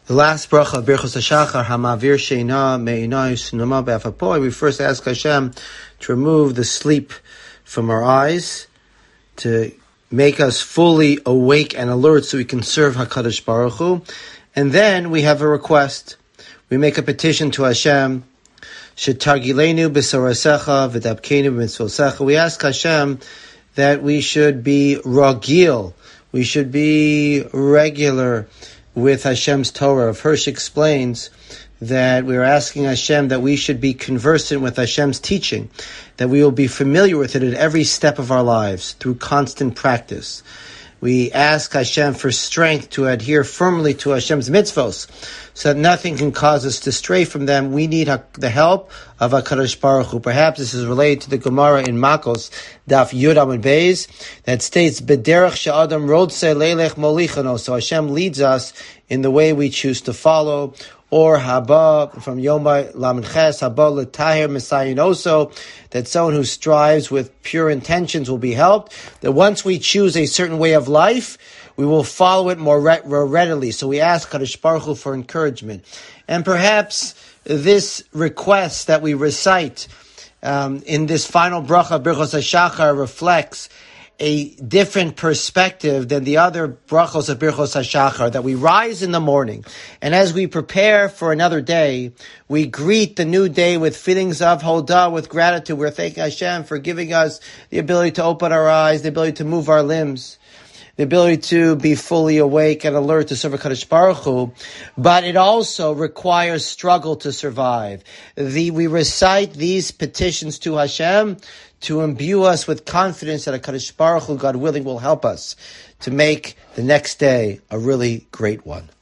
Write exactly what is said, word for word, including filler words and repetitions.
The last bracha of Birchos HaShachar, Hamavir Sheina Me'inai Sunama Be'afapoi, we first ask Hashem to remove the sleep from our eyes, to make us fully awake and alert so we can serve HaKadosh Baruch Hu. And then we have a request. We make a petition to Hashem, Shetargilenu b'sorasecha v'dabkeinu b'mitzvosecha. We ask Hashem that we should be ragil, we should be regular with Hashem's Torah. Hirsch explains that we are asking Hashem that we should be conversant with Hashem's teaching, that we will be familiar with it at every step of our lives through constant practice. We ask Hashem for strength to adhere firmly to Hashem's mitzvos, so that nothing can cause us to stray from them. We need the help of HaKadosh Baruch Hu. Perhaps this is related to the Gemara in Makos, Daf Yud Amud Beis, that states, B'derech she'adam rodse leilech molichano. So Hashem leads us in the way we choose to follow. Or Haba, from Yomai Lamed Ches, Haba l'tahir misayinoso, that someone who strives with pure intentions will be helped. That once we choose a certain way of life, we will follow it more, re- more readily. So we ask Kadosh Baruch Hu for encouragement. And perhaps this request that we recite um, in this final bracha, Birchos HaShachar, reflects a different perspective than the other brachos of Birchos HaShachar, that we rise in the morning, and as we prepare for another day, we greet the new day with feelings of hodah, with gratitude. We're thanking Hashem for giving us the ability to open our eyes, the ability to move our limbs, the ability to be fully awake and alert to serve HaKadosh Baruch Hu, but it also requires struggle to survive. The, we recite these petitions to Hashem to imbue us with confidence that HaKadosh Baruch Hu, God willing, will help us to make the next day a really great one.